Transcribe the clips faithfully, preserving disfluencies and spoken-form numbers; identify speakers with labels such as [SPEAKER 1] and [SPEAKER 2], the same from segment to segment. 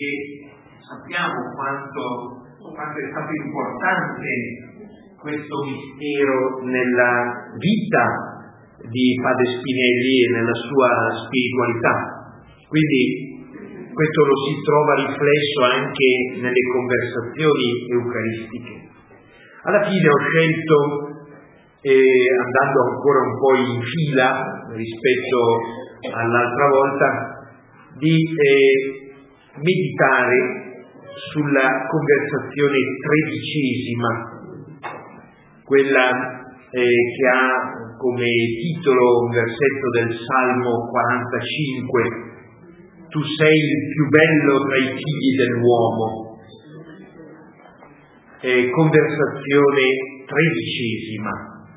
[SPEAKER 1] E sappiamo quanto, quanto è stato importante questo mistero nella vita di Padre Spinelli e nella sua spiritualità. Quindi questo lo si trova riflesso anche nelle conversazioni eucaristiche. Alla fine ho scelto, eh, andando ancora un po' in fila rispetto all'altra volta, di eh, meditare sulla conversazione tredicesima, quella eh, che ha come titolo un versetto del Salmo quarantacinque: tu sei il più bello tra i figli dell'uomo. Eh, conversazione tredicesima.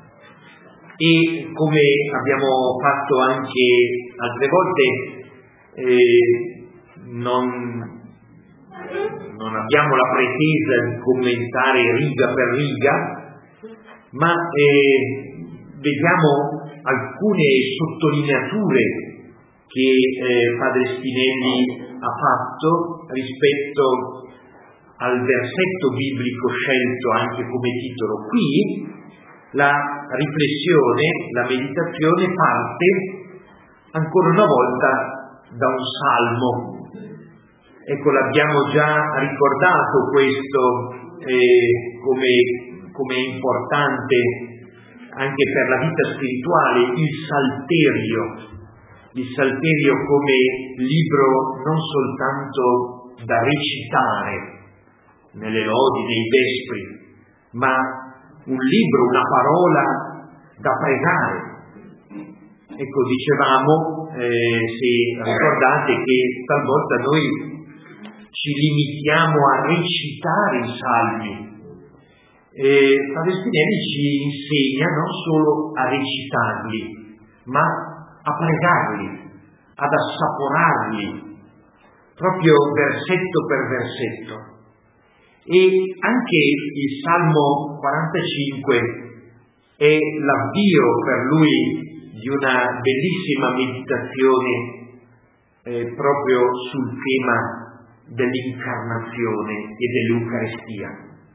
[SPEAKER 1] E come abbiamo fatto anche altre volte, eh, non, non abbiamo la pretesa di commentare riga per riga, ma eh, vediamo alcune sottolineature che eh, Padre Spinelli ha fatto rispetto al versetto biblico scelto anche come titolo. Qui la riflessione, la meditazione parte ancora una volta da un salmo. Ecco, l'abbiamo già ricordato questo eh, come, come è importante anche per la vita spirituale, il Salterio, il Salterio come libro non soltanto da recitare nelle lodi, nei vespri, ma un libro, una parola da pregare. Ecco, dicevamo, eh, se ricordate, che talvolta noi ci limitiamo a recitare i salmi. E Padre Spinelli ci insegna non solo a recitarli, ma a pregarli, ad assaporarli, proprio versetto per versetto. E anche il Salmo quarantacinque è l'avvio per lui di una bellissima meditazione eh, proprio sul tema dell'incarnazione e dell'Eucaristia.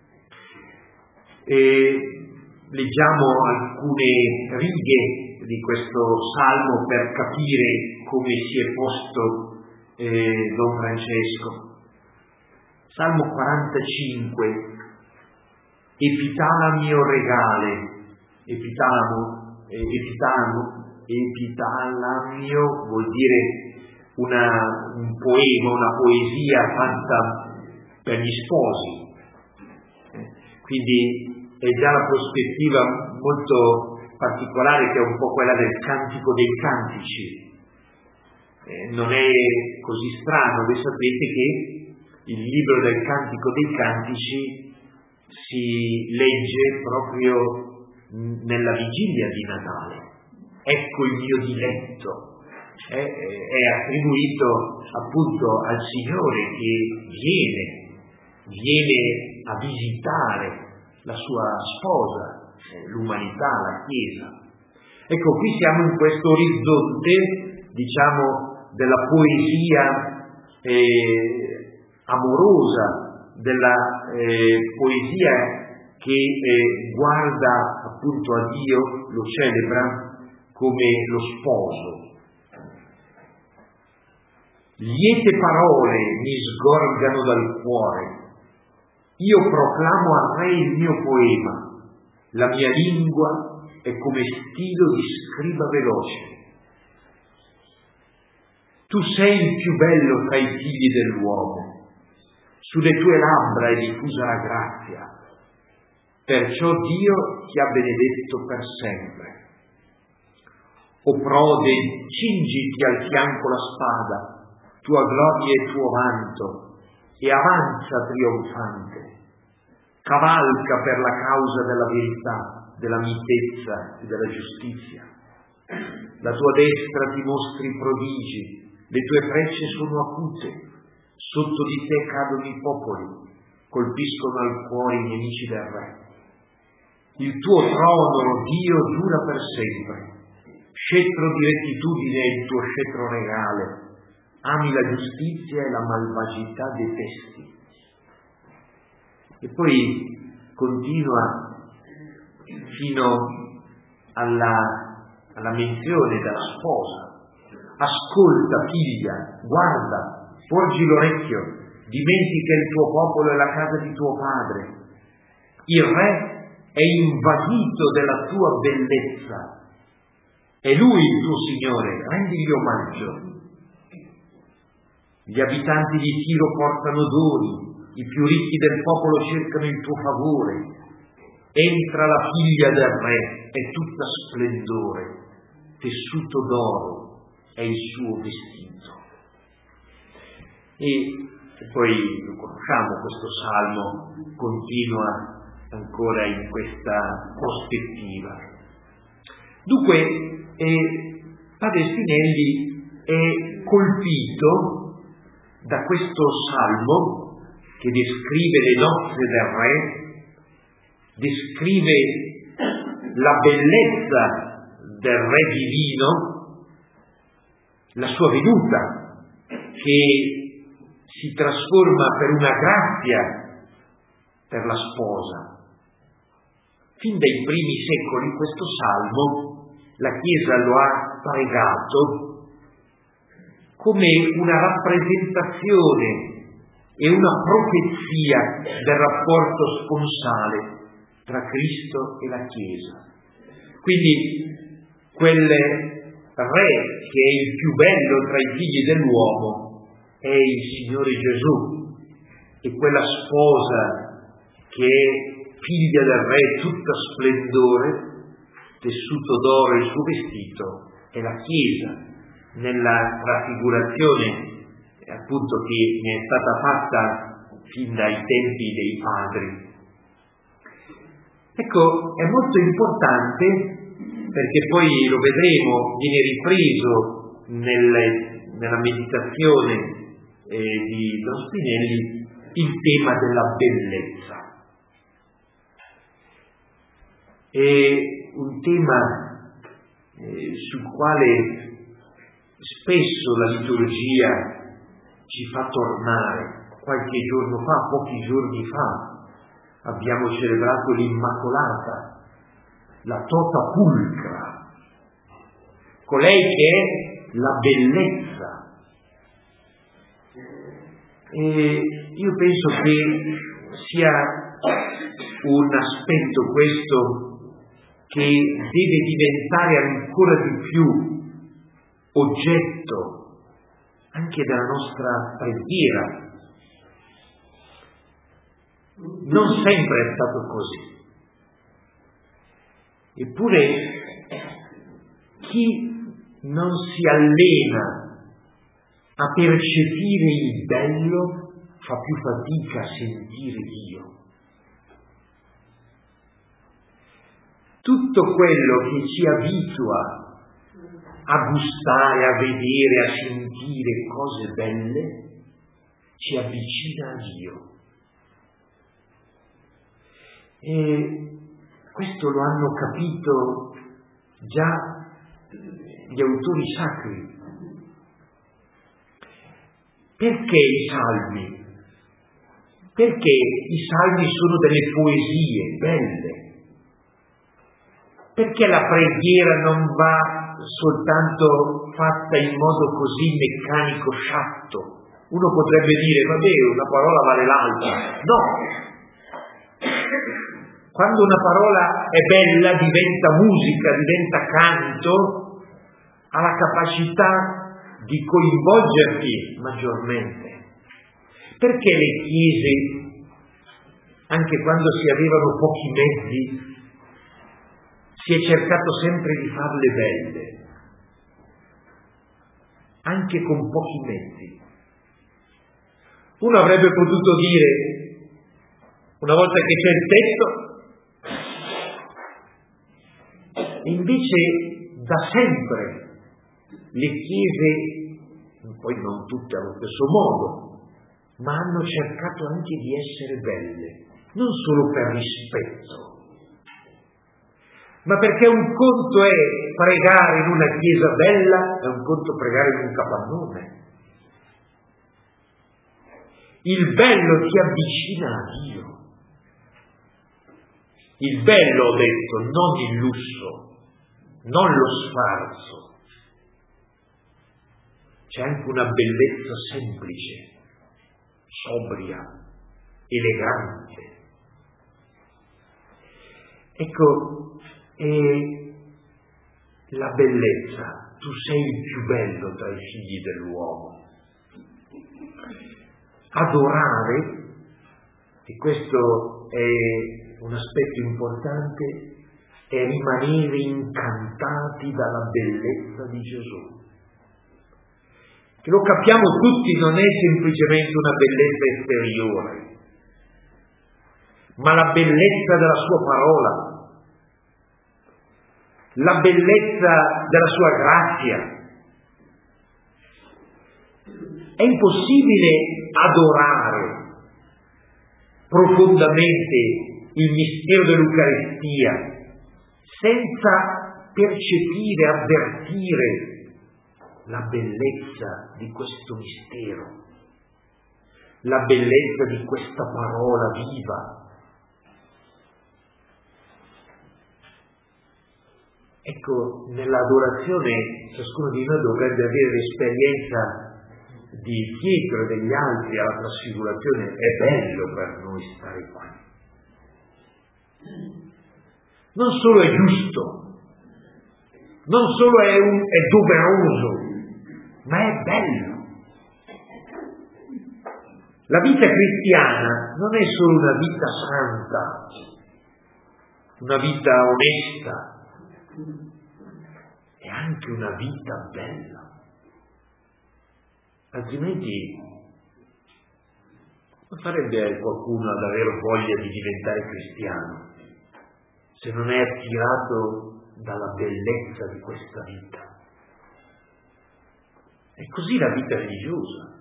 [SPEAKER 1] E leggiamo alcune righe di questo salmo per capire come si è posto eh, Don Francesco. Salmo quarantacinque: Epitala mio regale, epitalamo, epitalamo, epitala mio vuol dire Una, un poema, una poesia fatta per gli sposi. Eh, quindi è già la prospettiva molto particolare, che è un po' quella del Cantico dei Cantici. Eh, non è così strano, voi sapete che il libro del Cantico dei Cantici si legge proprio nella vigilia di Natale. Ecco il mio diletto. È, è attribuito appunto al Signore che viene, viene a visitare la sua sposa, l'umanità, la Chiesa. Ecco, qui siamo in questo orizzonte, diciamo, della poesia eh, amorosa, della eh, poesia che eh, guarda appunto a Dio, lo celebra come lo sposo. Liete parole mi sgorgano dal cuore, io proclamo al Re il mio poema, la mia lingua è come stilo di scriba veloce. Tu sei il più bello tra i figli dell'uomo, sulle tue labbra è diffusa la grazia, perciò Dio ti ha benedetto per sempre. O prode, cingiti al fianco la spada, tua gloria e tuo vanto, e avanza trionfante. Cavalca per la causa della verità, della mitezza e della giustizia. La tua destra ti mostri prodigi, le tue frecce sono acute, sotto di te cadono i popoli, colpiscono al cuore i nemici del Re. Il tuo trono, Dio, dura per sempre, scettro di rettitudine è il tuo scettro regale, ami la giustizia e la malvagità detesti. E poi continua fino alla, alla menzione della sposa. Ascolta, figlia, guarda, porgi l'orecchio, dimentica il tuo popolo e la casa di tuo padre. Il re è invaghito della tua bellezza. È lui il tuo Signore, rendigli omaggio. Gli abitanti di Tiro portano doni, i più ricchi del popolo cercano il tuo favore. Entra la figlia del re, è tutta splendore, tessuto d'oro è il suo vestito. E poi lo conosciamo, questo salmo continua ancora in questa prospettiva. Dunque, eh, Padre Spinelli è colpito da questo salmo che descrive le nozze del re, descrive la bellezza del re divino, la sua venuta che si trasforma per una grazia per la sposa. Fin dai primi secoli questo salmo la Chiesa lo ha pregato come una rappresentazione e una profezia del rapporto sponsale tra Cristo e la Chiesa. Quindi quel re che è il più bello tra i figli dell'uomo è il Signore Gesù, e quella sposa che è figlia del re tutta splendore, tessuto d'oro il suo vestito, è la Chiesa, nella raffigurazione appunto che ne è stata fatta fin dai tempi dei padri. Ecco, è molto importante, perché poi lo vedremo, viene ripreso nelle, nella meditazione eh, di Don Spinelli, il tema della bellezza. È un tema eh, sul quale spesso la liturgia ci fa tornare. Qualche giorno fa, pochi giorni fa, abbiamo celebrato l'Immacolata, la tota pulcra, colei che è la bellezza. E io penso che sia un aspetto questo che deve diventare ancora di più oggetto anche della nostra preghiera. Non sempre è stato così. Eppure chi non si allena a percepire il bello fa più fatica a sentire Dio. Tutto quello che ci abitua a gustare, a vedere, a sentire cose belle ci avvicina a Dio. E questo lo hanno capito già gli autori sacri. Perché i salmi? Perché i salmi sono delle poesie belle. Perché la preghiera non va soltanto fatta in modo così meccanico, sciatto? Uno potrebbe dire, vabbè, una parola vale l'altra. No! Quando una parola è bella, diventa musica, diventa canto, ha la capacità di coinvolgerti maggiormente. Perché le chiese, anche quando si avevano pochi mezzi, si è cercato sempre di farle belle, anche con pochi mezzi? Uno avrebbe potuto dire, una volta che c'è il tetto, invece da sempre le chiese, poi non tutte allo stesso modo, ma hanno cercato anche di essere belle, non solo per rispetto, ma perché un conto è pregare in una chiesa bella e un conto pregare in un capannone. Il bello ti avvicina a Dio. Il bello, ho detto, non il lusso, non lo sfarzo. C'è anche una bellezza semplice, sobria, elegante. Ecco, e la bellezza, tu sei il più bello tra i figli dell'uomo. Adorare, e questo è un aspetto importante, è rimanere incantati dalla bellezza di Gesù. Che lo capiamo tutti, non è semplicemente una bellezza esteriore, ma la bellezza della sua parola, la bellezza della sua grazia. È impossibile adorare profondamente il mistero dell'Eucaristia senza percepire, avvertire la bellezza di questo mistero, la bellezza di questa parola viva. Ecco, nell'adorazione ciascuno di noi dovrebbe avere l'esperienza di Pietro e degli altri alla trasfigurazione. È bello per noi stare qui. Non solo è giusto, non solo è, un, è doveroso, ma è bello. La vita cristiana non è solo una vita santa, una vita onesta, è anche una vita bella. Altrimenti non farebbe qualcuno ad avere voglia di diventare cristiano se non è attirato dalla bellezza di questa vita. È così la vita religiosa.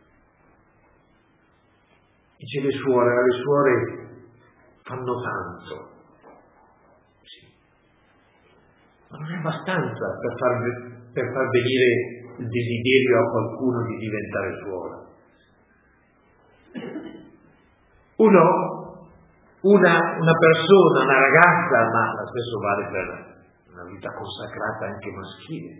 [SPEAKER 1] Dice le suore, le suore fanno tanto, sì, ma non è abbastanza per far, per far venire il desiderio a qualcuno di diventare suora. Uno, una, una persona, una ragazza, ma lo stesso vale per una vita consacrata anche maschile,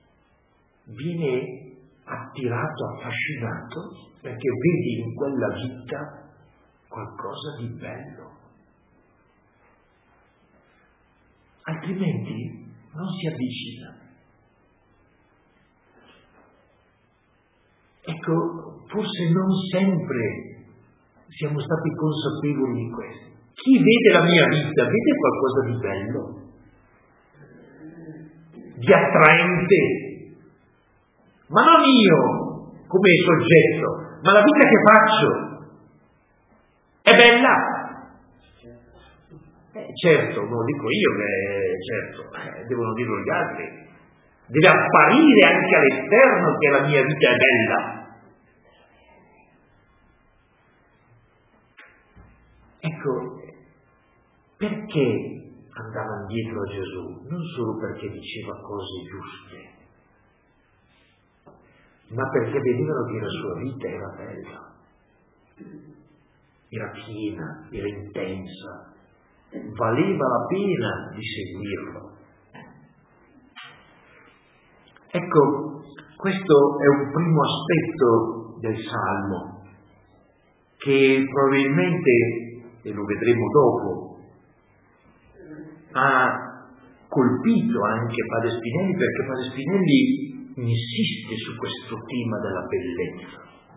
[SPEAKER 1] viene attirato, affascinato, perché vedi in quella vita qualcosa di bello. Altrimenti non si avvicina. Ecco, forse non sempre siamo stati consapevoli di questo. Chi vede la mia vita vede qualcosa di bello, di attraente, ma non io come soggetto, ma la vita che faccio è bella. Eh, certo, non lo dico io, che certo, eh, devono dirlo gli altri. Deve apparire anche all'esterno che la mia vita è bella. Ecco, perché andavano dietro a Gesù? Non solo perché diceva cose giuste, ma perché vedevano che la sua vita era bella, era piena, era intensa, valeva la pena di seguirlo. Ecco, questo è un primo aspetto del Salmo che probabilmente, e lo vedremo dopo, ha colpito anche Padre Spinelli, perché Padre Spinelli insiste su questo tema della bellezza.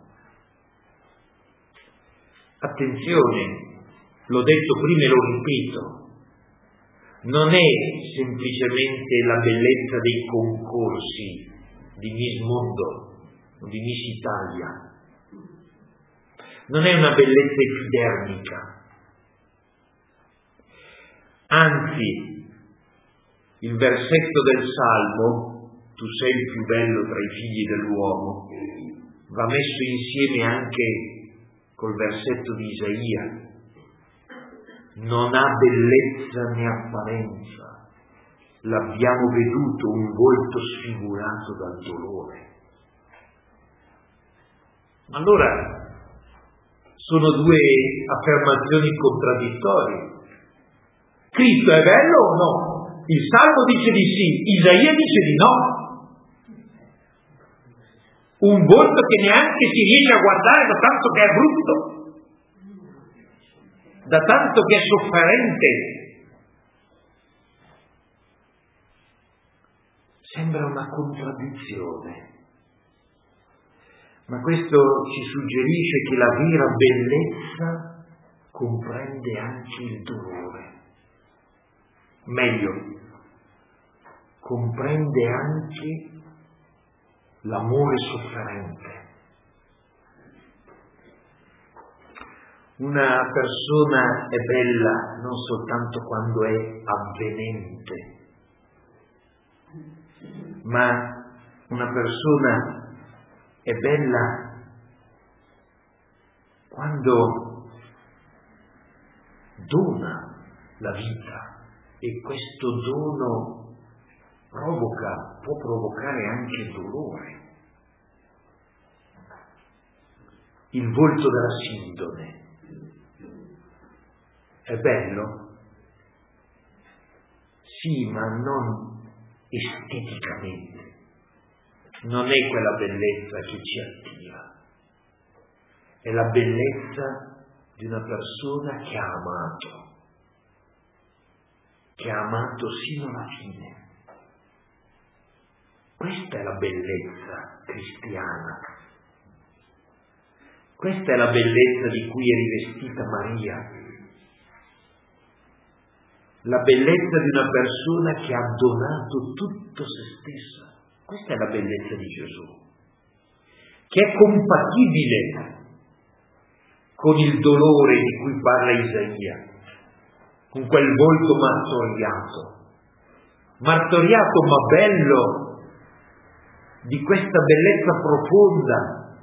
[SPEAKER 1] Attenzione, l'ho detto prima e lo ripeto, non è semplicemente la bellezza dei concorsi di Miss Mondo o di Miss Italia, non è una bellezza epidermica, anzi il versetto del Salmo, tu sei il più bello tra i figli dell'uomo, va messo insieme anche col versetto di Isaia. Non ha bellezza né apparenza, l'abbiamo veduto un volto sfigurato dal dolore. Allora, sono due affermazioni contraddittorie. Cristo è bello o no? Il Salmo dice di sì, Isaia dice di no. Un volto che neanche si riesce a guardare da tanto che è brutto, da tanto che è sofferente. Sembra una contraddizione, ma questo ci suggerisce che la vera bellezza comprende anche il dolore. Meglio, comprende anche l'amore sofferente. Una persona è bella non soltanto quando è avvenente, ma una persona è bella quando dona la vita, e questo dono provoca, può provocare anche dolore. Il volto della Sindone è bello? Sì, ma non esteticamente. Non è quella bellezza che ci attira. È la bellezza di una persona che ha amato, che ha amato sino alla fine. Questa è la bellezza cristiana. Questa è la bellezza di cui è rivestita Maria. La bellezza di una persona che ha donato tutto se stessa. Questa è la bellezza di Gesù, che è compatibile con il dolore di cui parla Isaia, con quel volto martoriato, martoriato ma bello, di questa bellezza profonda.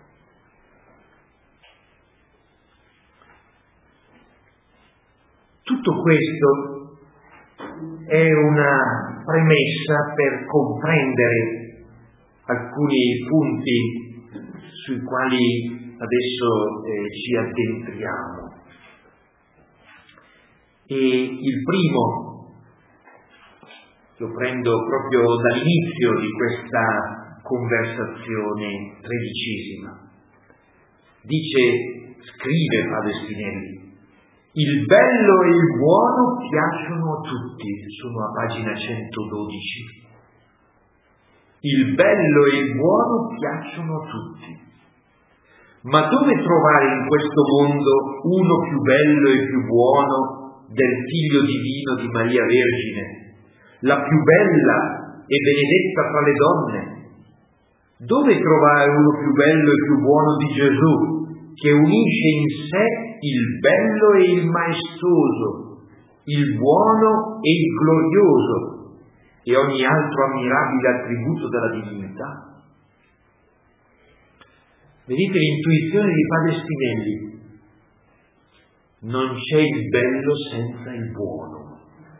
[SPEAKER 1] Tutto questo è una premessa per comprendere alcuni punti sui quali adesso eh, ci addentriamo. E il primo lo prendo proprio dall'inizio di questa conversazione tredicesima. Dice, scrive Padre Spinelli, il bello e il buono piacciono a tutti, sono a pagina centododici. Il bello e il buono piacciono a tutti. Ma dove trovare in questo mondo uno più bello e più buono del Figlio Divino di Maria Vergine, la più bella e benedetta fra le donne? Dove trovare uno più bello e più buono di Gesù, che unisce in sé il bello e il maestoso, il buono e il glorioso, e ogni altro ammirabile attributo della divinità? Vedete l'intuizione di Padre Spinelli? Non c'è il bello senza il buono,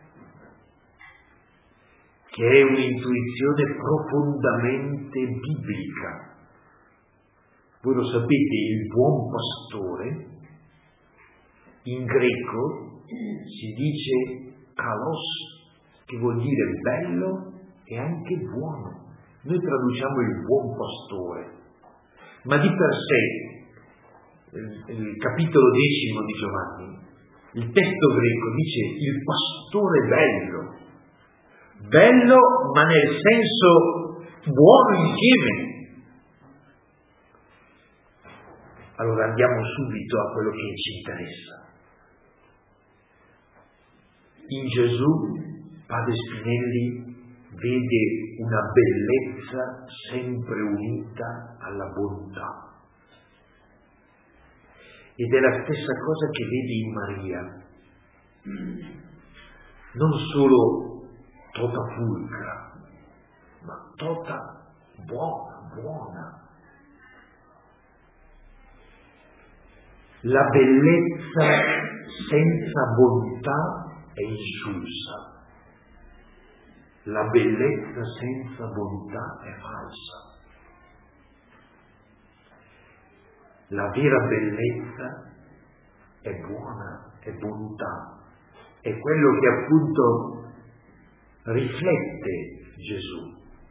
[SPEAKER 1] che è un'intuizione profondamente biblica. Voi lo sapete, il buon pastore, in greco si dice kalos, che vuol dire bello e anche buono. Noi traduciamo il buon pastore, ma di per sé, il capitolo decimo di Giovanni, il testo greco dice il pastore bello, bello ma nel senso buono insieme. Allora andiamo subito a quello che ci interessa. In Gesù Padre Spinelli vede una bellezza sempre unita alla bontà. Ed è la stessa cosa che vede in Maria. Non solo tota pulcra, ma tota buona, buona. La bellezza senza bontà è insulsa. La bellezza senza bontà è falsa. La vera bellezza è buona, è bontà, è quello che appunto riflette Gesù.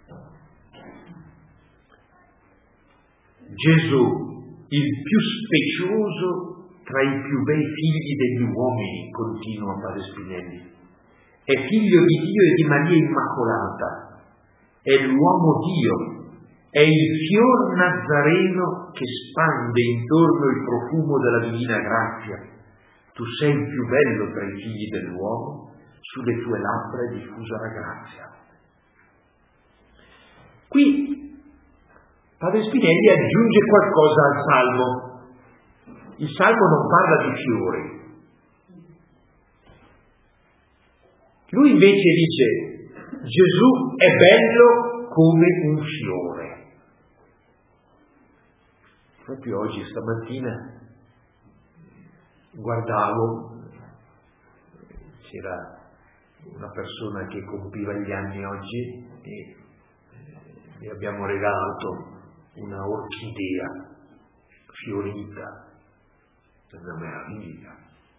[SPEAKER 1] Gesù, il più specioso tra i più bei figli degli uomini, continua Padre Spinelli, è figlio di Dio e di Maria Immacolata, è l'uomo Dio, è il fior nazareno che spande intorno il profumo della divina grazia. Tu sei il più bello tra i figli dell'uomo, sulle tue labbra è diffusa la grazia. Qui Padre Spinelli aggiunge qualcosa al Salmo. Il Salmo non parla di fiori. Lui invece dice: Gesù è bello come un fiore. Proprio oggi, stamattina, guardavo, c'era una persona che compiva gli anni oggi e gli abbiamo regalato una orchidea fiorita, è una meraviglia,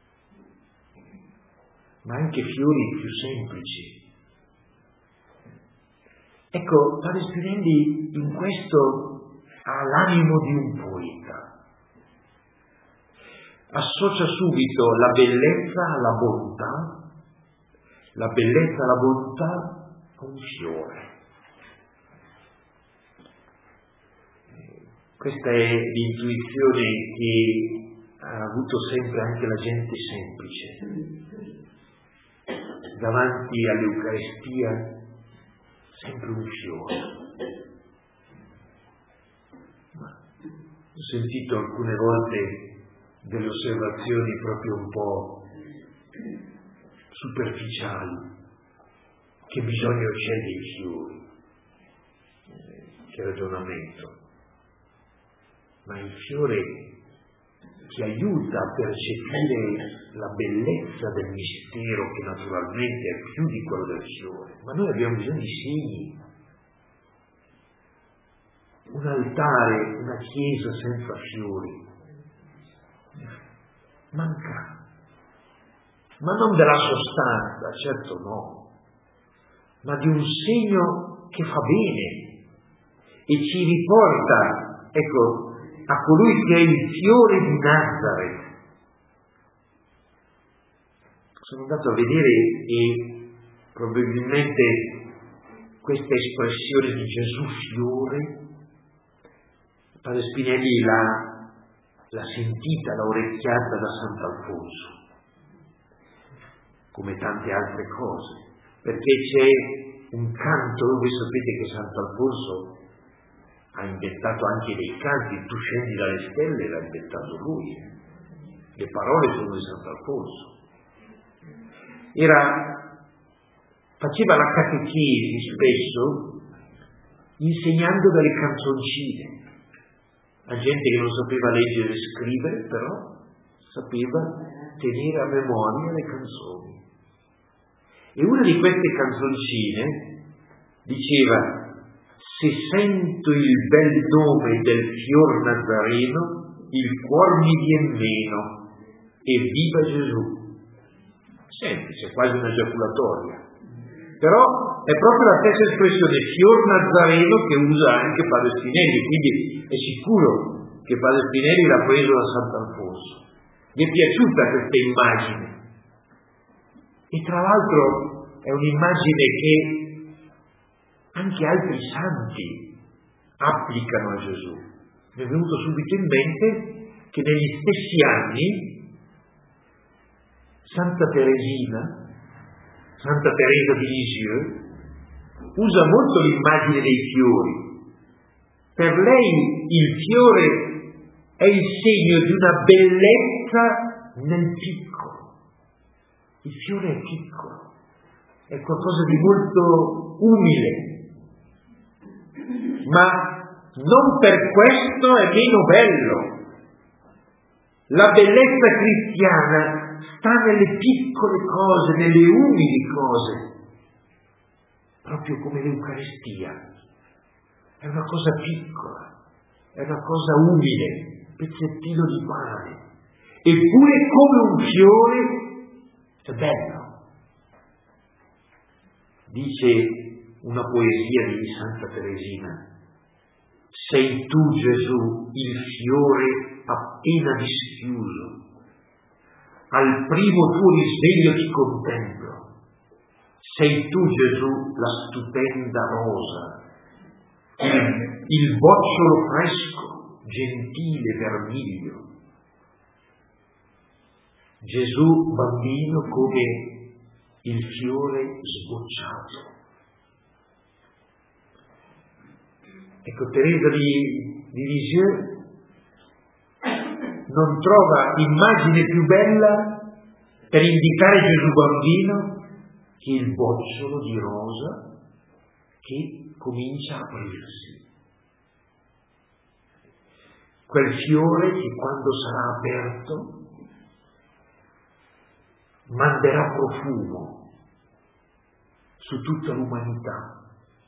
[SPEAKER 1] ma anche fiori più semplici. Ecco, Padre Spinelli in questo ha l'animo di un poeta, associa subito la bellezza alla bontà, la bellezza alla bontà a un fiore. Questa è l'intuizione che ha avuto sempre anche la gente semplice. Davanti all'Eucaristia sempre un fiore. Ho sentito alcune volte delle osservazioni proprio un po' superficiali, che bisogno c'è dei fiori, che ragionamento. Ma il fiore ci aiuta a percepire la bellezza del mistero, che naturalmente è più di quello del fiore, ma noi abbiamo bisogno di segni. Un altare, una chiesa senza fiori manca, ma non della sostanza, certo no, ma di un segno che fa bene e ci riporta, ecco, a colui che è il fiore di Nazareth. Sono andato a vedere e probabilmente questa espressione di Gesù fiore Padre Spinelli l'ha, l'ha sentita, l'ha orecchiata da Sant'Alfonso, come tante altre cose, perché c'è un canto, voi sapete che Sant'Alfonso ha inventato anche dei canti, Tu scendi dalle stelle, l'ha inventato lui, le parole sono di Sant'Alfonso. Era, faceva la catechesi spesso, insegnando dalle canzoncine. La gente che non sapeva leggere e scrivere, però sapeva tenere a memoria le canzoni. E una di queste canzoncine diceva: se sento il bel nome del fior nazareno, il cuor mi vien meno, e viva Gesù. Semplice, quasi una giaculatoria. Però è proprio la stessa espressione, fior nazareno, che usa anche Padre Spinelli, quindi è sicuro che Padre Spinelli l'ha preso da Sant'Alfonso. Mi è piaciuta questa immagine. E tra l'altro è un'immagine che anche altri santi applicano a Gesù. Mi è venuto subito in mente che negli stessi anni Santa Teresina, Santa Teresa di Lisieux, usa molto l'immagine dei fiori. Per lei il fiore è il segno di una bellezza nel piccolo. Il fiore è piccolo, è qualcosa di molto umile, ma non per questo è meno bello. La bellezza cristiana sta nelle piccole cose, nelle umili cose, proprio come l'Eucaristia. È una cosa piccola, è una cosa umile, pezzettino di pane, eppure come un fiore è bello. Dice una poesia di Santa Teresina: sei tu, Gesù, il fiore appena dischiuso, al primo tuo risveglio ti contemplo, sei tu, Gesù, la stupenda rosa, il, il bocciolo fresco, gentile vermiglio. Gesù bambino come il fiore sbocciato. Ecco, Teresa di, di Lisieux non trova immagine più bella per indicare Gesù bambino che il bocciolo di rosa che comincia a aprirsi. Quel fiore che quando sarà aperto manderà profumo su tutta l'umanità.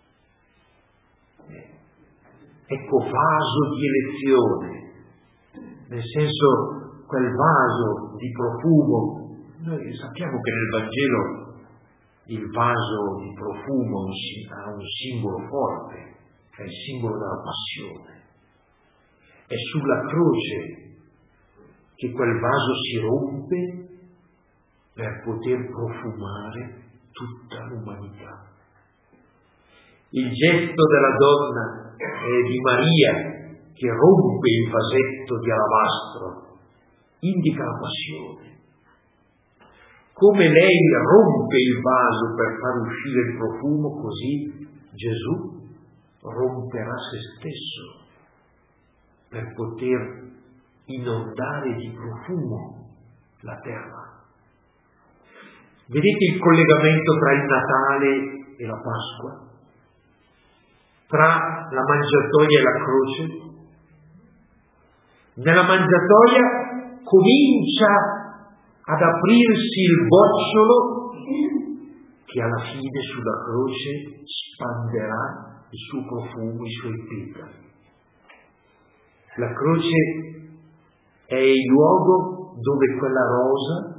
[SPEAKER 1] Ecco, vaso di elezione, nel senso quel vaso di profumo. Noi sappiamo che nel Vangelo il vaso di profumo ha un simbolo forte, che è il simbolo della passione. È sulla croce che quel vaso si rompe per poter profumare tutta l'umanità. Il gesto della donna e di Maria che rompe il vasetto di alabastro indica la passione. Come lei rompe il vaso per far uscire il profumo, così Gesù romperà se stesso per poter inondare di profumo la terra. Vedete il collegamento tra il Natale e la Pasqua? Tra la mangiatoia e la croce? Nella mangiatoia comincia ad aprirsi il bocciolo che alla fine sulla croce spanderà il suo profumo, i suoi petali. La croce è il luogo dove quella rosa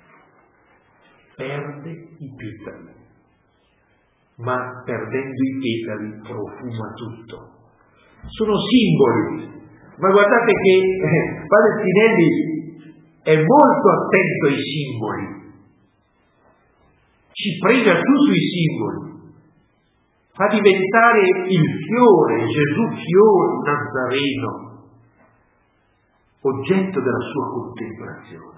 [SPEAKER 1] perde i petali, ma perdendo i petali profuma tutto. Sono simboli, ma guardate che eh, Padre Spinelli è molto attento ai simboli, ci prega su sui simboli, fa diventare il fiore, Gesù fiore nazareno, oggetto della sua contemplazione.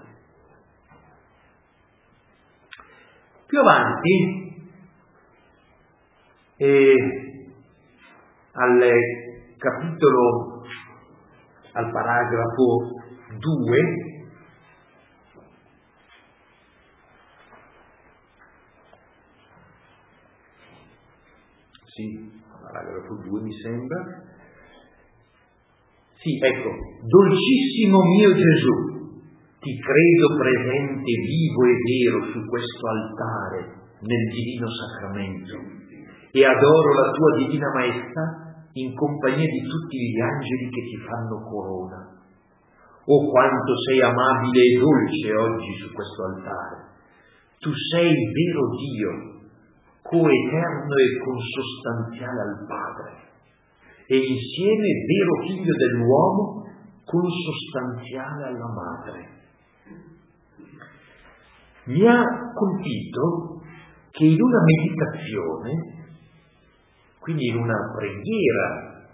[SPEAKER 1] Più avanti, eh, al capitolo, al paragrafo due, sì, paragrafo due mi sembra, sì, ecco, dolcissimo mio Gesù, ti credo presente, vivo e vero su questo altare nel divino sacramento e adoro la tua divina maestà in compagnia di tutti gli angeli che ti fanno corona. Oh, quanto sei amabile e dolce oggi su questo altare. Tu sei vero Dio, coeterno e consostanziale al Padre, e insieme vero Figlio dell'uomo, consostanziale alla Madre. Mi ha colpito che in una meditazione, quindi in una preghiera,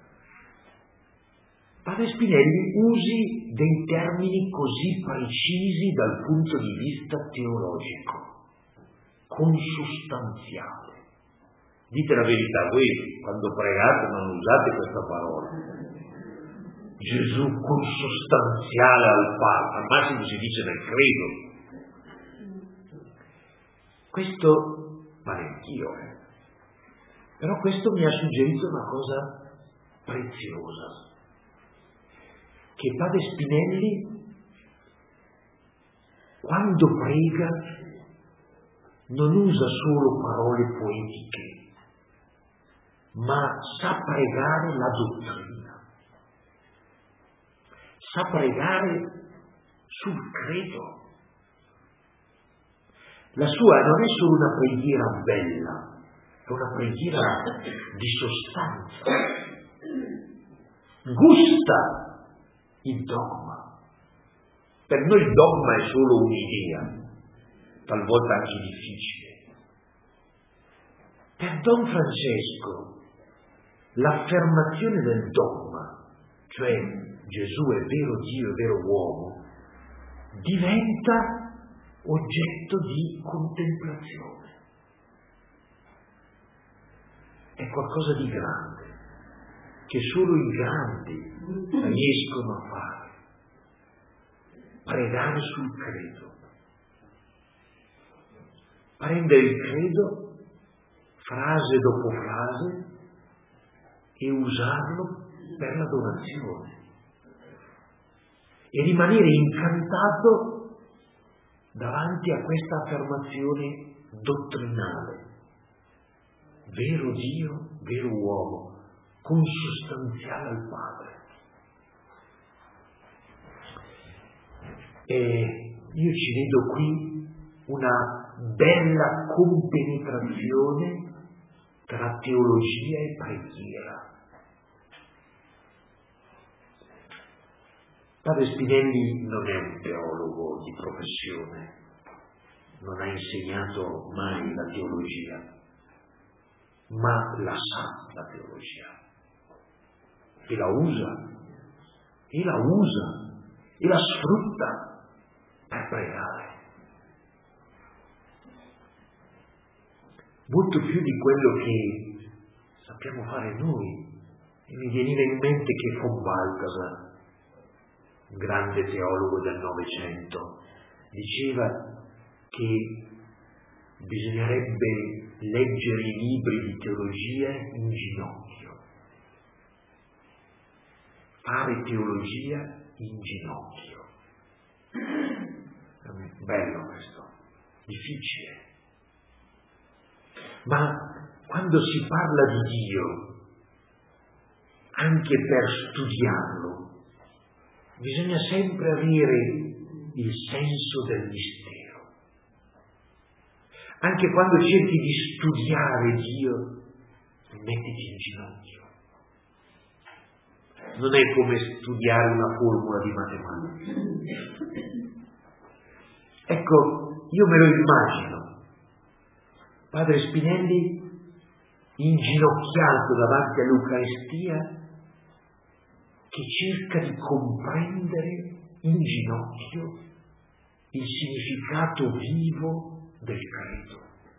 [SPEAKER 1] Padre Spinelli usi dei termini così precisi dal punto di vista teologico, consostanziale. Dite la verità, voi quando pregate non usate questa parola. Gesù consostanziale al Padre, al massimo si dice nel credo. Questo vale anch'io, eh. Però questo mi ha suggerito una cosa preziosa, che Padre Spinelli, quando prega, non usa solo parole poetiche, ma sa pregare la dottrina, sa pregare sul credo. La sua non è solo una preghiera bella, è una preghiera di sostanza. Gusta il dogma. Per noi il dogma è solo un'idea, talvolta anche difficile. Per Don Francesco l'affermazione del dogma, cioè Gesù è vero Dio e vero uomo, diventa oggetto di contemplazione. È qualcosa di grande, che solo i grandi riescono a fare. Pregare sul credo. Prendere il credo frase dopo frase e usarlo per l'adorazione e rimanere incantato davanti a questa affermazione dottrinale. Vero Dio, vero uomo, consustanziale al Padre. E io ci vedo qui una bella compenetrazione tra teologia e preghiera. Padre Spinelli non è un teologo di professione, non ha insegnato mai la teologia, ma la sa la teologia e la usa, e la usa, e la sfrutta per pregare. Molto più di quello che sappiamo fare noi. E mi veniva in mente che von Balthasar, un grande teologo del Novecento, diceva che bisognerebbe leggere i libri di teologia in ginocchio, fare teologia in ginocchio. È bello questo, difficile. Ma quando si parla di Dio, anche per studiarlo, bisogna sempre avere il senso del mistero. Anche quando cerchi di studiare Dio, mettiti in ginocchio. Non è come studiare una formula di matematica. Ecco, io me lo immagino. Padre Spinelli inginocchiato davanti all'Eucaristia, che cerca di comprendere in ginocchio il significato vivo del credo.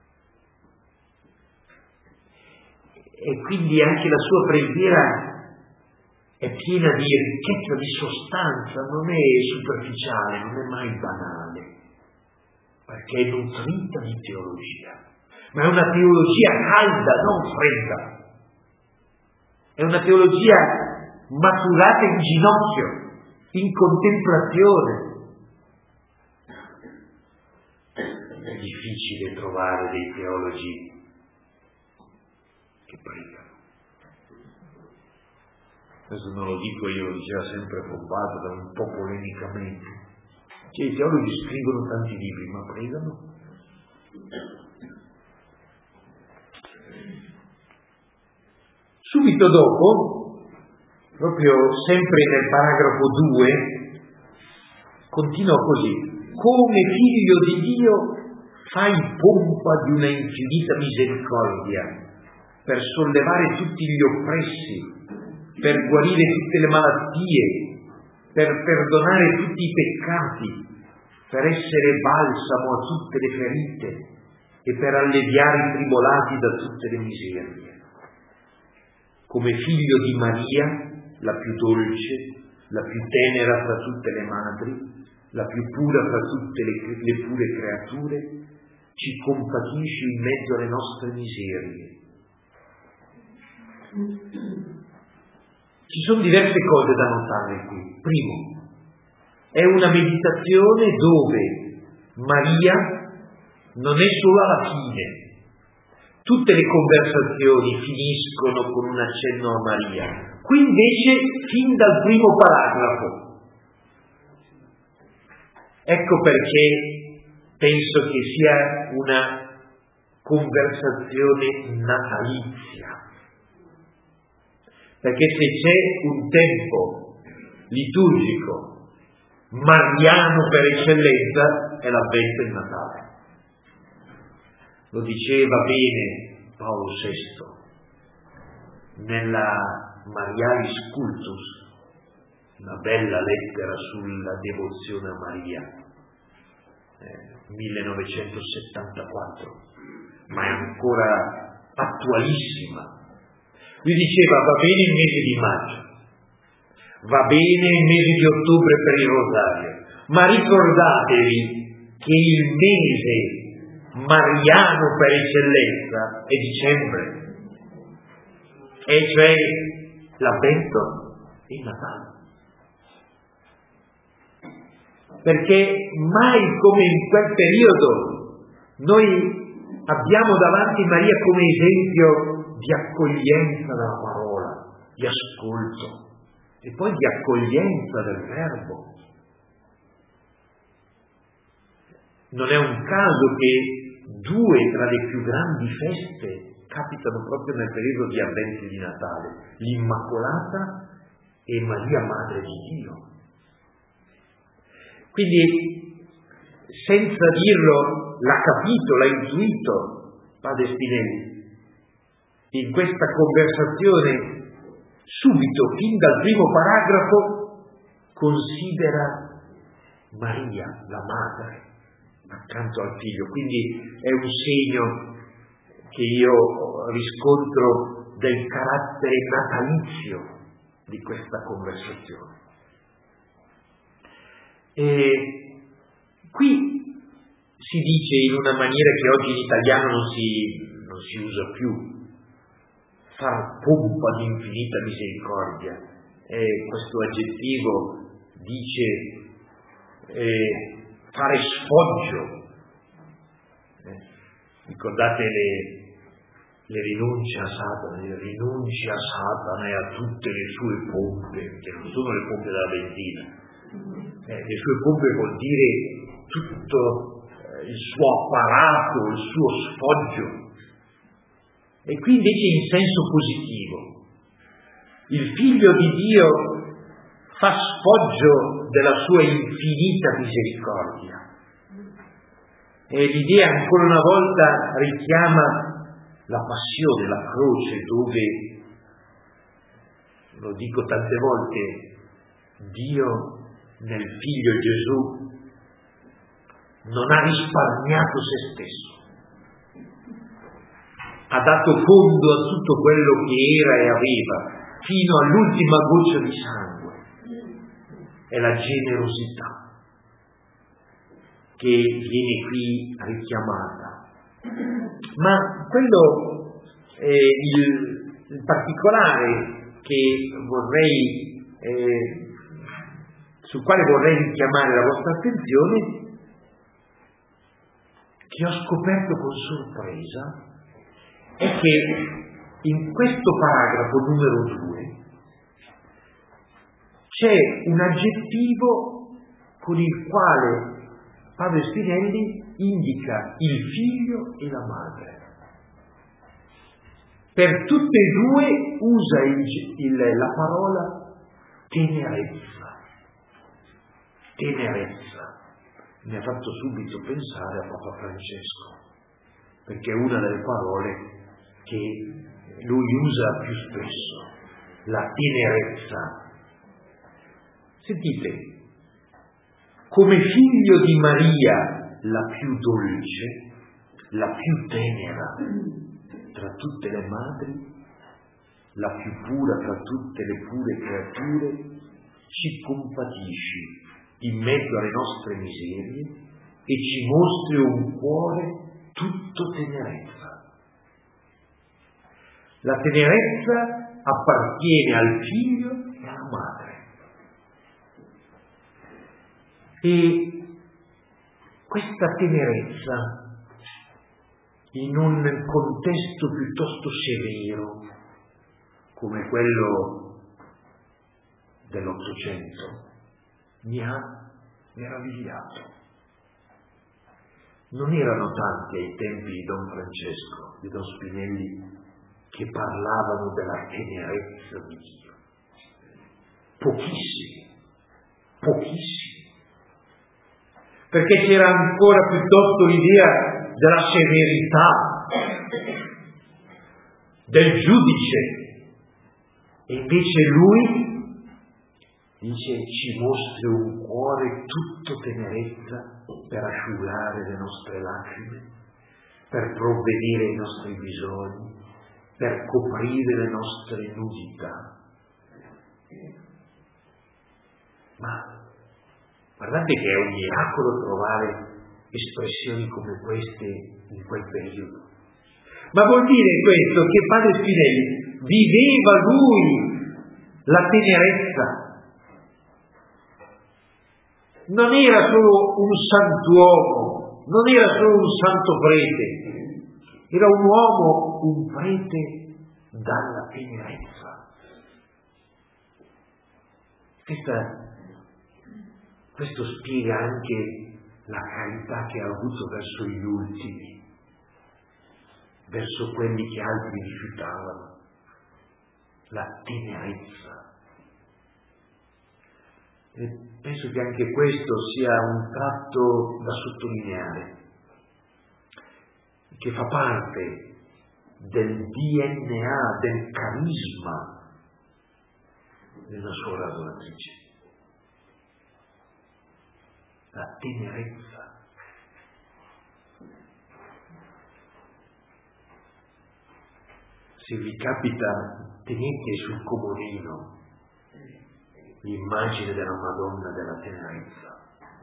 [SPEAKER 1] E quindi anche la sua preghiera è piena di ricchezza, di sostanza, non è superficiale, non è mai banale, perché è nutrita di teologia. Ma è una teologia calda, non fredda. È una teologia maturata in ginocchio, in contemplazione. È difficile trovare dei teologi che pregano. Questo non lo dico io, lo diceva sempre von Balthasar, un po' polemicamente. Cioè, i teologi scrivono tanti libri, ma pregano? Subito dopo, proprio sempre nel paragrafo due, continua così: come figlio di Dio fai pompa di una infinita misericordia per sollevare tutti gli oppressi, per guarire tutte le malattie, per perdonare tutti i peccati, per essere balsamo a tutte le ferite e per alleviare i tribolati da tutte le miserie. Come figlio di Maria, la più dolce, la più tenera fra tutte le madri, la più pura fra tutte le, le pure creature, ci compatisci in mezzo alle nostre miserie. Ci sono diverse cose da notare qui. Primo, è una meditazione dove Maria non è solo alla fine. Tutte le conversazioni finiscono con un accenno a Maria. Qui invece, fin dal primo paragrafo, Ecco perché penso che sia una conversazione natalizia, perché se c'è un tempo liturgico mariano per eccellenza è l'Avvento e il Natale. Lo diceva bene Paolo sesto nella Marialis Cultus, una bella lettera sulla devozione a Maria, eh, millenovecentosettantaquattro, ma è ancora attualissima. Lui diceva: va bene il mese di maggio, va bene il mese di ottobre per il rosario, ma ricordatevi che il mese mariano per eccellenza è dicembre, e cioè l'Avvento e il Natale. Perché mai come in quel periodo noi abbiamo davanti Maria come esempio di accoglienza della parola, di ascolto e poi di accoglienza del verbo. Non è un caso che due tra le più grandi feste capitano proprio nel periodo di Avvento e di Natale: l'Immacolata e Maria Madre di Dio. Quindi, senza dirlo, l'ha capito, l'ha intuito Padre Spinelli. In questa conversazione, subito, fin dal primo paragrafo, considera Maria, la madre, accanto al figlio. Quindi è un segno che io riscontro del carattere natalizio di questa conversazione. E qui si dice in una maniera che oggi in italiano non si, non si usa più, far pompa di infinita misericordia. E questo aggettivo dice eh, fare sfoggio. Eh, ricordate le, le rinunce a Satana, le rinunce a Satana e a tutte le sue pompe, che non sono le pompe della benzina. Eh, le sue pompe vuol dire tutto eh, il suo apparato, il suo sfoggio. E qui invece in senso positivo. Il Figlio di Dio fa sfoggio della sua infinita misericordia. E l'idea ancora una volta richiama la passione, la croce, dove, lo dico tante volte, Dio nel Figlio Gesù non ha risparmiato se stesso, ha dato fondo a tutto quello che era e aveva, fino all'ultima goccia di sangue. È la generosità che viene qui richiamata. Ma quello è il, il particolare che vorrei eh, sul quale vorrei richiamare la vostra attenzione, che ho scoperto con sorpresa, è che in questo paragrafo numero due c'è un aggettivo con il quale Padre Spinelli indica il figlio e la madre. Per tutte e due usa il, il, la parola tenerezza. Tenerezza. Mi ha fatto subito pensare a Papa Francesco, perché è una delle parole che lui usa più spesso, la tenerezza. Sentite, come figlio di Maria, la più dolce, la più tenera tra tutte le madri, la più pura tra tutte le pure creature, ci compatisci in mezzo alle nostre miserie e ci mostri un cuore tutto tenerezza. La tenerezza appartiene al figlio e alla madre. E questa tenerezza, in un contesto piuttosto severo come quello dell'Ottocento, mi ha meravigliato. Non erano tanti ai tempi di Don Francesco, di Don Spinelli, che parlavano della tenerezza di Dio. Pochissimi, pochissimi. Perché c'era ancora piuttosto l'idea della severità, del giudice. E invece lui dice: ci mostri un cuore tutto tenerezza per asciugare le nostre lacrime, per provvedere ai nostri bisogni, per coprire le nostre nudità. Ma guardate che è un miracolo trovare espressioni come queste in quel periodo. Ma vuol dire questo che padre Spinelli viveva lui la tenerezza. Non era solo un santuomo, non era solo un santo prete, era un uomo, un prete dalla tenerezza. Questa, questo spiega anche la carità che ha avuto verso gli ultimi, verso quelli che altri rifiutavano, la tenerezza. E penso che anche questo sia un tratto da sottolineare, che fa parte del D N A, del carisma della suora adoratrice. La tenerezza. Se vi capita, tenete sul comodino l'immagine della Madonna della tenerezza,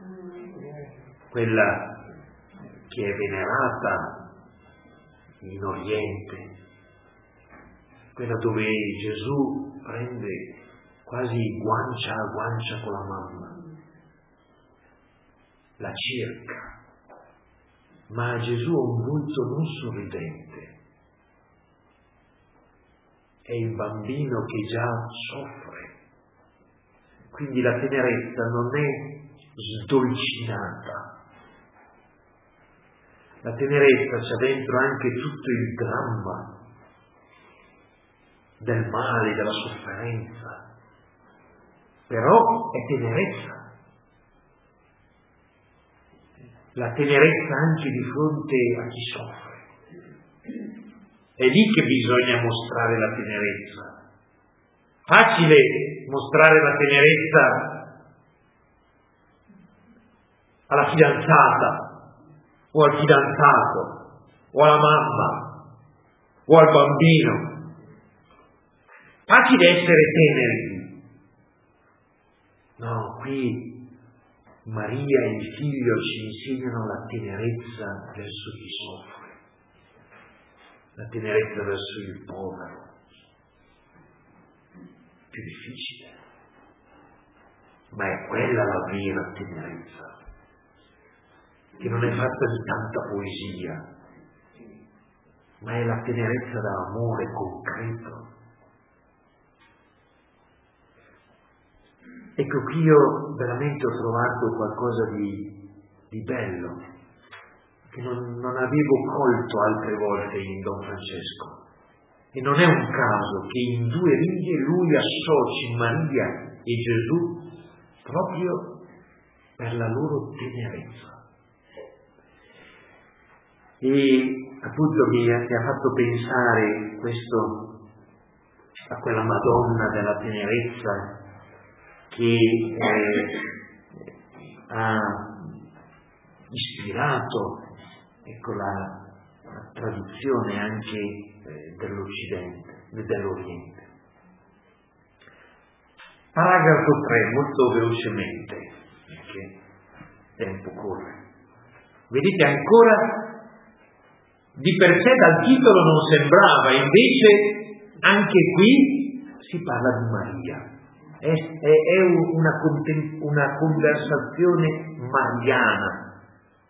[SPEAKER 1] quella che è venerata in Oriente, quella dove Gesù prende quasi guancia a guancia con la mamma, la cerca, ma Gesù ha un volto non sorridente, è il bambino che già soffre. Quindi la tenerezza non è sdolcinata. La tenerezza c'ha dentro anche tutto il dramma del male, della sofferenza. Però è tenerezza. La tenerezza anche di fronte a chi soffre. È lì che bisogna mostrare la tenerezza. Facile mostrare la tenerezza alla fidanzata, o al fidanzato, o alla mamma, o al bambino. Facile essere teneri. No, qui Maria e il Figlio ci insegnano la tenerezza verso chi soffre, la tenerezza verso il povero. Più difficile, ma è quella la vera tenerezza, che non è fatta di tanta poesia, ma è la tenerezza dell'amore concreto. Ecco, qui io veramente ho trovato qualcosa di, di bello, che non, non avevo colto altre volte in Don Francesco. E non è un caso che in due righe lui associ Maria e Gesù proprio per la loro tenerezza. E appunto mi ha, mi ha fatto pensare questo a quella Madonna della tenerezza che eh, ha ispirato, ecco, la, la tradizione anche eh, dell'Occidente, dell'Oriente. Paragrafo tre, molto velocemente, perché il tempo corre. Vedete, ancora di per sé dal titolo non sembrava, invece anche qui si parla di Maria. È, è, è una, una conversazione mariana,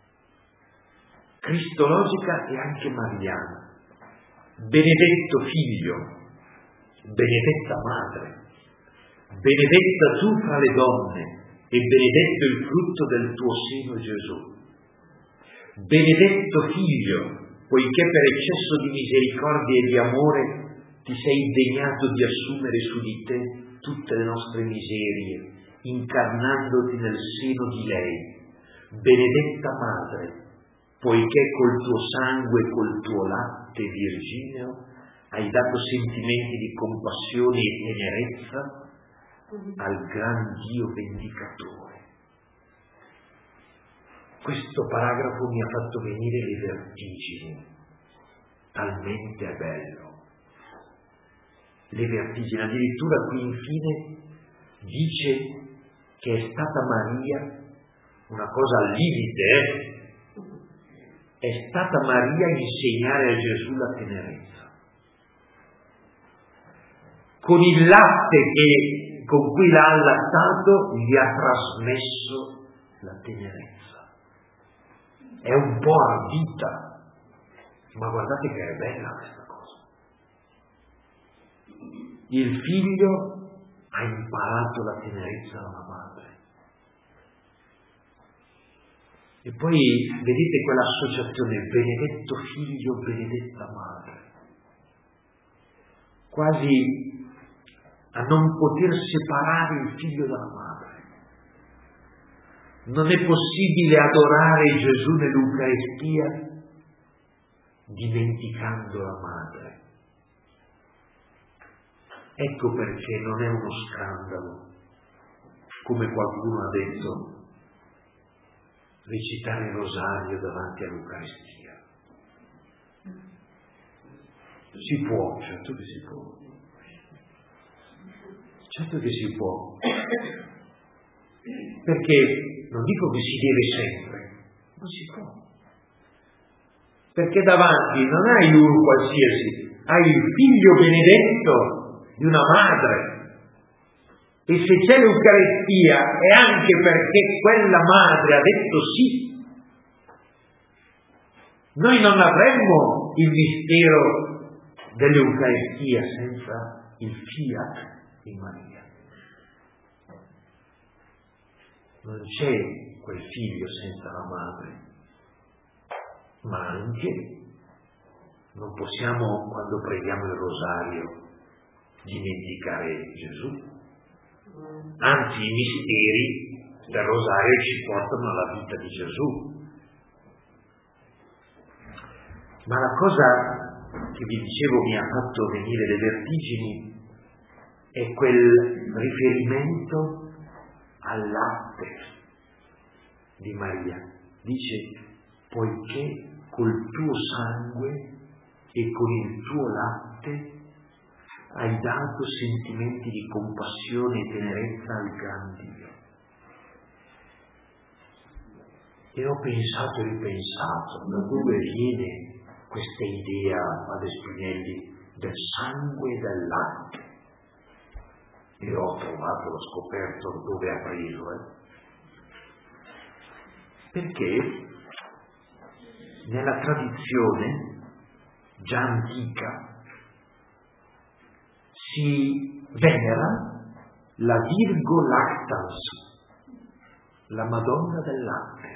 [SPEAKER 1] cristologica e anche mariana. Benedetto figlio, benedetta madre, benedetta tu fra le donne e benedetto il frutto del tuo seno, Gesù. Benedetto Figlio, poiché per eccesso di misericordia e di amore ti sei degnato di assumere su di te tutte le nostre miserie, incarnandoti nel seno di lei. Benedetta Madre, poiché col tuo sangue e col tuo latte virgineo hai dato sentimenti di compassione e tenerezza al gran Dio vendicatore. Questo paragrafo mi ha fatto venire le vertigini, talmente è bello. Le vertigini, addirittura qui infine dice che è stata Maria, una cosa al limite, eh? È stata Maria a insegnare a Gesù la tenerezza. Con il latte che, con cui l'ha allattato, gli ha trasmesso la tenerezza. È un po' ardita, ma guardate che è bella questa cosa. Il figlio ha imparato la tenerezza dalla madre. E poi vedete quell'associazione, benedetto figlio, benedetta madre. Quasi a non poter separare il figlio dalla madre. Non è possibile adorare Gesù nell'Eucaristia dimenticando la madre. Ecco perché non è uno scandalo, come qualcuno ha detto, recitare il rosario davanti all'Eucaristia. Si può, certo che si può. Certo che si può. Perché non dico che si deve sempre, ma si può. Perché davanti non hai uno qualsiasi, hai il figlio benedetto di una madre. E se c'è l'Eucaristia è anche perché quella madre ha detto sì. Noi non avremmo il mistero dell'Eucaristia senza il fiat di Maria. Non c'è quel figlio senza la madre, ma anche non possiamo, quando preghiamo il rosario, dimenticare Gesù. Anzi, i misteri del rosario ci portano alla vita di Gesù. Ma la cosa che vi dicevo mi ha fatto venire le vertigini è quel riferimento al latte di Maria. Dice, poiché col tuo sangue e con il tuo latte hai dato sentimenti di compassione e tenerezza al gran Dio. E ho pensato e ripensato, da dove viene questa idea, padre Spinelli, del sangue e del latte? E ho trovato, l'ho scoperto dove ha preso, eh? Perché nella tradizione già antica si venera la Virgo Lactans, la Madonna del latte,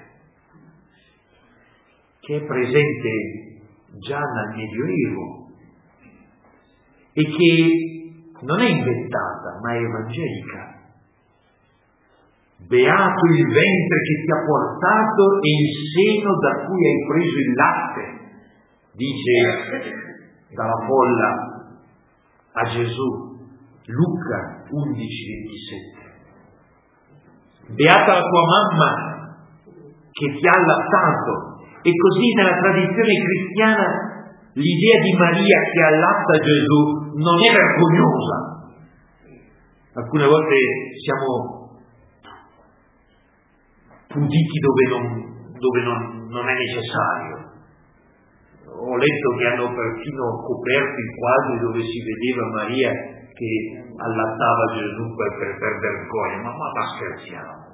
[SPEAKER 1] che è presente già dal Medioevo e che non è inventata, ma è evangelica. Beato il ventre che ti ha portato e il seno da cui hai preso il latte, dice dalla folla a Gesù, Luca undici ventisette. Beata la tua mamma che ti ha allattato. E così nella tradizione cristiana l'idea di Maria che allatta Gesù non è vergognosa. Alcune volte siamo puditi dove non, dove non, non è necessario. Ho letto che hanno perfino coperto i quadri dove si vedeva Maria che allattava Gesù per, per, per vergogna, ma, ma, ma scherziamo.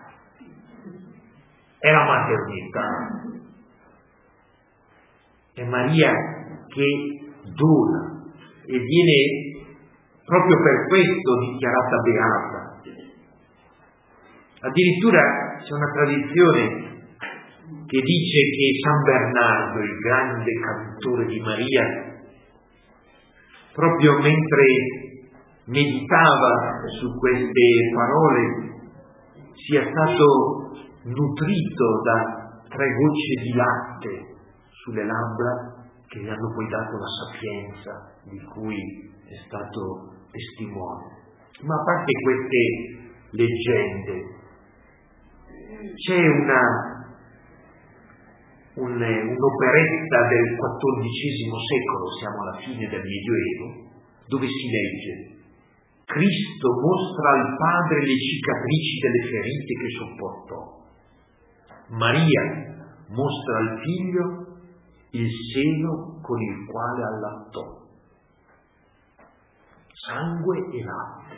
[SPEAKER 1] È la maternità. È Maria che dona e viene proprio per questo dichiarata beata. Addirittura c'è una tradizione che dice che San Bernardo, il grande cantore di Maria, proprio mentre meditava su queste parole, sia stato nutrito da tre gocce di latte sulle labbra che gli hanno poi dato la sapienza di cui è stato testimone. Ma a parte queste leggende, c'è una Un, un'operetta del quattordicesimo secolo, siamo alla fine del Medioevo, dove si legge: Cristo mostra al Padre le cicatrici delle ferite che sopportò. Maria mostra al Figlio il seno con il quale allattò. Sangue e latte.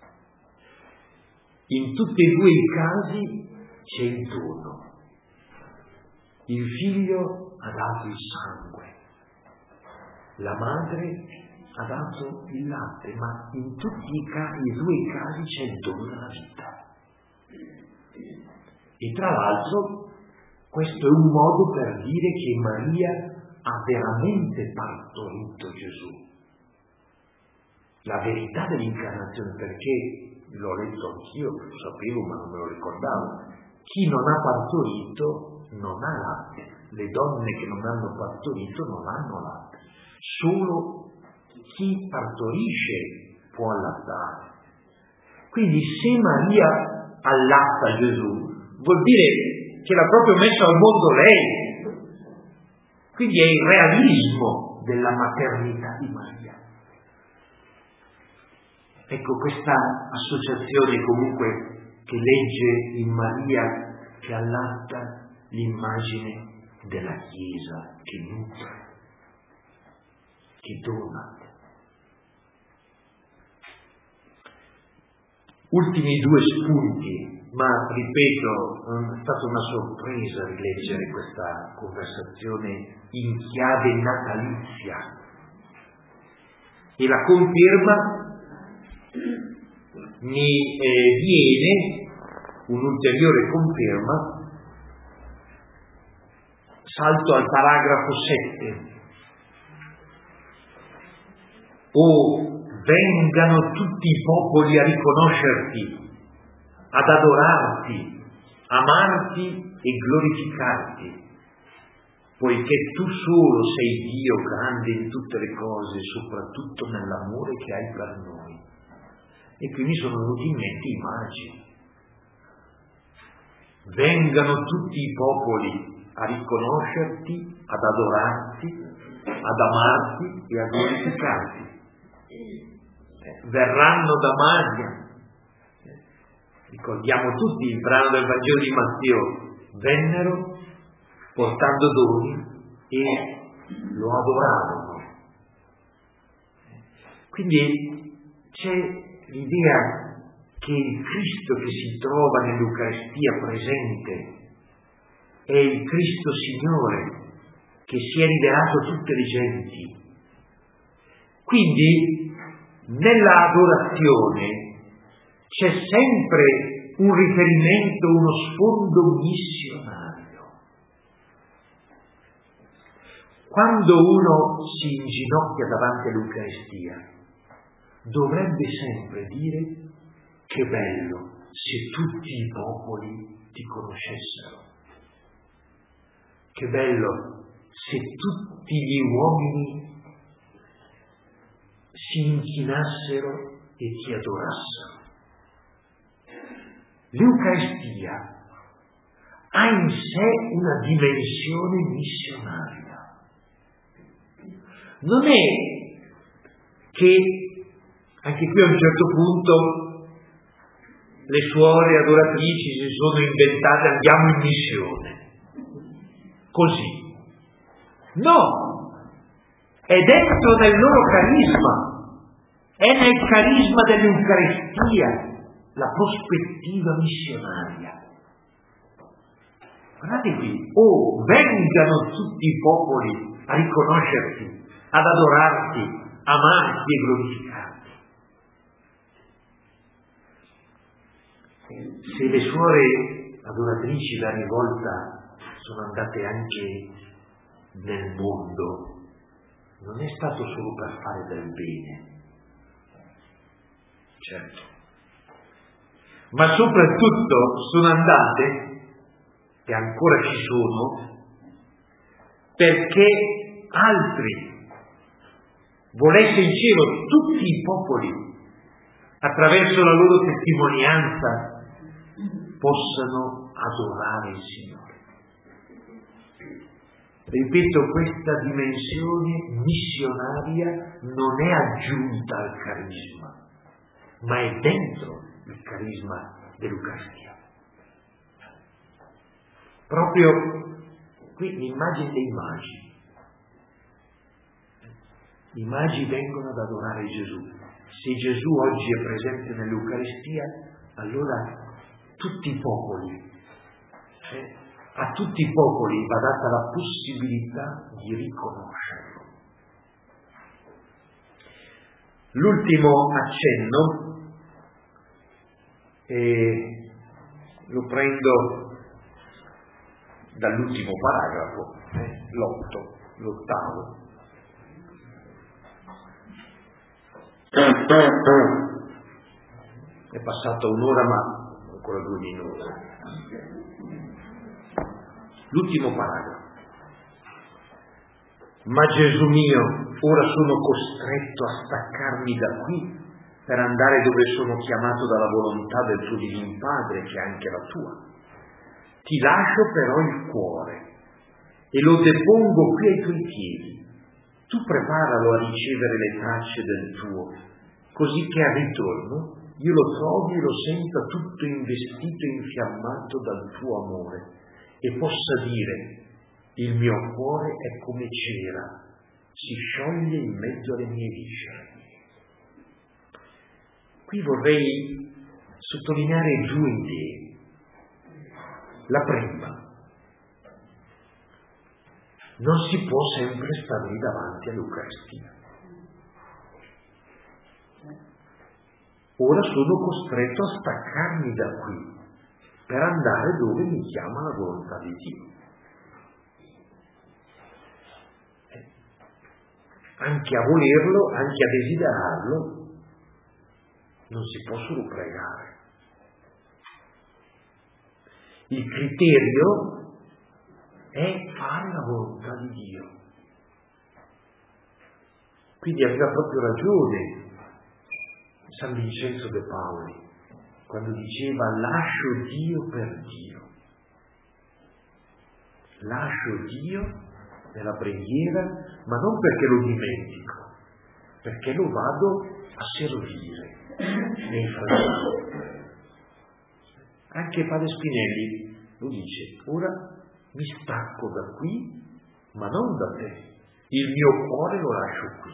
[SPEAKER 1] In tutti e due i casi c'è il dono. Il figlio ha dato il sangue, la madre ha dato il latte, ma in tutti i, ca- i due casi c'è il dono della vita. E tra l'altro questo è un modo per dire che Maria ha veramente partorito Gesù. La verità dell'incarnazione, perché l'ho letto anch'io, lo sapevo ma non me lo ricordavo, chi non ha partorito non ha latte, le donne che non hanno partorito non hanno latte, solo chi partorisce può allattare. Quindi se Maria allatta Gesù, vuol dire che l'ha proprio messo al mondo lei, quindi è il realismo della maternità di Maria. Ecco, questa associazione comunque che legge in Maria che allatta l'immagine della Chiesa che nutre, che dona. Ultimi due spunti, ma ripeto, è stata una sorpresa rileggere questa conversazione in chiave natalizia. E la conferma mi eh, viene, un'ulteriore conferma. Salto al paragrafo sette. O vengano tutti i popoli a riconoscerti, ad adorarti, amarti e glorificarti, poiché tu solo sei Dio grande in tutte le cose, soprattutto nell'amore che hai per noi. E qui mi sono venuti in mente i magi. Vengano tutti i popoli a riconoscerti, ad adorarti, ad amarti e a glorificarti. Eh, verranno da Maria. Eh, ricordiamo tutti il brano del Vangelo di Matteo. Vennero portando doni e lo adorarono. Quindi c'è l'idea che il Cristo che si trova nell'Eucaristia presente è il Cristo Signore che si è rivelato a tutte le genti. Quindi nella adorazione c'è sempre un riferimento, uno sfondo missionario. Quando uno si inginocchia davanti all'Eucaristia, dovrebbe sempre dire: che bello se tutti i popoli ti conoscessero. Che bello se tutti gli uomini si inchinassero e ti adorassero. L'Eucaristia ha in sé una dimensione missionaria. Non è che, anche qui a un certo punto, le suore adoratrici si sono inventate: andiamo in missione. Così. No! È dentro nel loro carisma, è nel carisma dell'Eucaristia la prospettiva missionaria. Guardate qui: oh, vengano tutti i popoli a riconoscerti, ad adorarti, amarti e glorificarti. se le suore adoratrici la rivolta sono andate anche nel mondo, non è stato solo per fare del bene, certo, ma soprattutto sono andate, e ancora ci sono, perché altri, volesse il cielo, tutti i popoli, attraverso la loro testimonianza, possano adorare il Signore. Ripeto, questa dimensione missionaria non è aggiunta al carisma, ma è dentro il carisma dell'Eucaristia. Proprio qui l'immagine dei magi. I magi vengono ad adorare Gesù. Se Gesù oggi è presente nell'Eucaristia, allora tutti i popoli, eh, a tutti i popoli va data la possibilità di riconoscerlo. L'ultimo accenno, eh, lo prendo dall'ultimo paragrafo, eh, l'otto, l'ottavo. È passata un'ora, ma ancora due minuti. L'ultimo paragrafo. Ma Gesù mio, ora sono costretto a staccarmi da qui per andare dove sono chiamato dalla volontà del tuo divin Padre, che è anche la tua. Ti lascio però il cuore e lo depongo qui ai tuoi piedi. Tu preparalo a ricevere le tracce del tuo, così che al ritorno io lo trovi e lo senta tutto investito e infiammato dal tuo amore e possa dire: il mio cuore è come cera, si scioglie in mezzo alle mie viscere. Qui vorrei sottolineare due idee. La prima: non si può sempre stare lì davanti all'Eucaristia. Ora sono costretto a staccarmi da qui per andare dove mi chiama la volontà di Dio. Anche a volerlo, anche a desiderarlo, non si può solo pregare. Il criterio è fare la volontà di Dio. Quindi aveva proprio ragione San Vincenzo de Paoli quando diceva: lascio Dio per Dio. Lascio Dio nella preghiera, ma non perché lo dimentico, perché lo vado a servire nei fratelli. Anche Padre Spinelli lo dice: ora mi stacco da qui, ma non da te, il mio cuore lo lascio qui.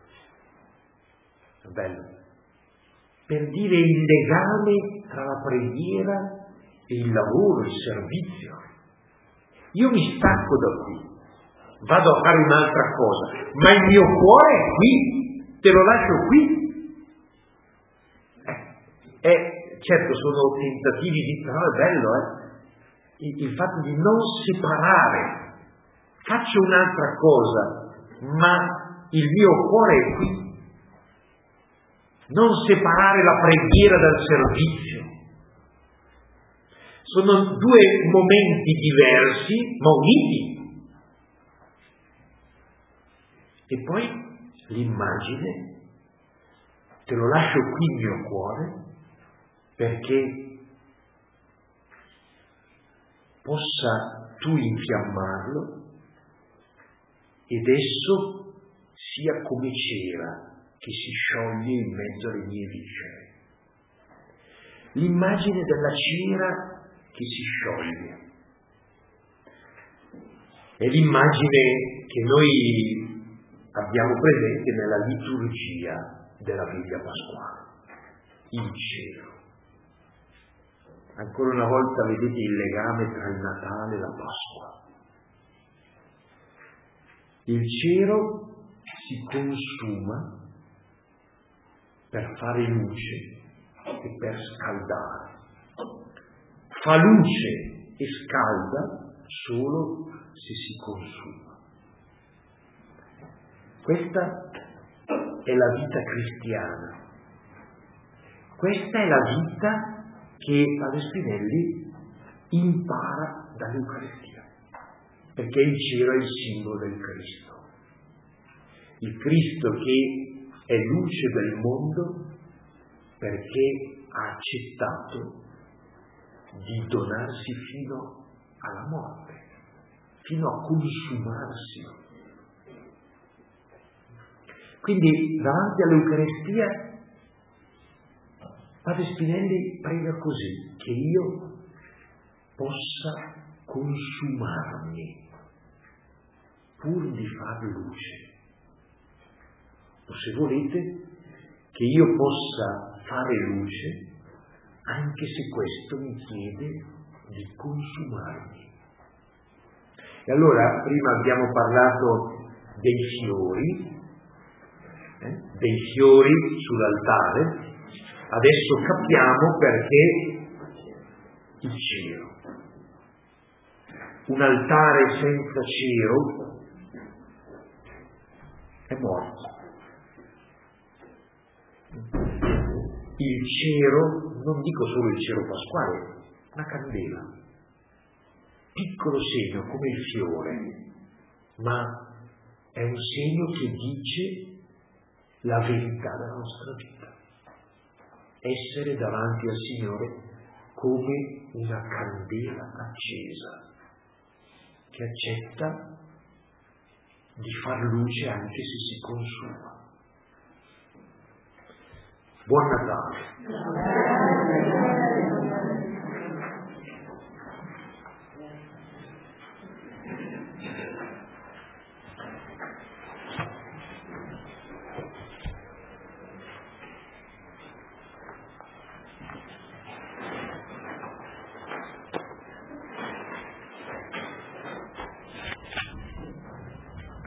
[SPEAKER 1] È bello, per dire il legame tra la preghiera e il lavoro, il servizio. Io mi stacco da qui, vado a fare un'altra cosa, ma il mio cuore è qui, te lo lascio qui. Eh, eh, certo, sono tentativi di, però è bello, eh? Il, il fatto di non separare, faccio un'altra cosa, ma il mio cuore è qui. Non separare la preghiera dal servizio. Sono due momenti diversi, ma uniti. E poi l'immagine, te lo lascio qui il mio cuore, perché possa tu infiammarlo ed esso sia come cera che si scioglie in mezzo alle mie viscere. L'immagine della cera che si scioglie è l'immagine che noi abbiamo presente nella liturgia della Bibbia pasquale, il cielo. Ancora una volta vedete il legame tra il Natale e la Pasqua. Il cielo si consuma per fare luce e per scaldare. fa luce e scalda solo se si consuma. Questa è la vita cristiana. Questa è la vita che Padre Spinelli impara dall'Eucaristia, perché il cielo è il simbolo del Cristo. Il Cristo che è luce del mondo perché ha accettato di donarsi fino alla morte, fino a consumarsi. Quindi davanti all'Eucaristia Padre Spinelli prega così, che io possa consumarmi pur di far luce, o se volete che io possa fare luce anche se questo mi chiede di consumarmi. E allora prima abbiamo parlato dei fiori, eh, dei fiori sull'altare. Adesso capiamo perché il cero. Un altare senza cero è morto. Il cero, non dico solo il cero pasquale, una candela, piccolo segno come il fiore, ma è un segno che dice la verità della nostra vita. Essere davanti al Signore come una candela accesa che accetta di far luce anche se si consuma. Buon Natale!